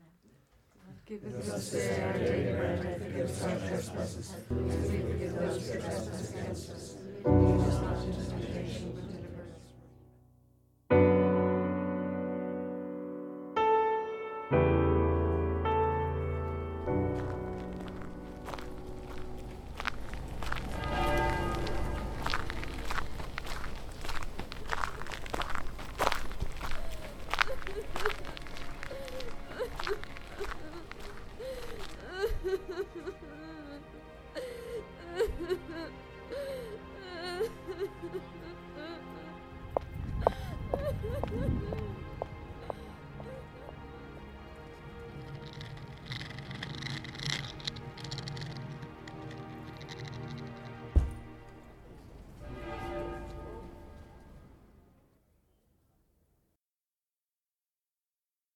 Give us this day our daily bread, and forgive us our trespasses, as we forgive those who trespass against us. And lead us not into temptation, but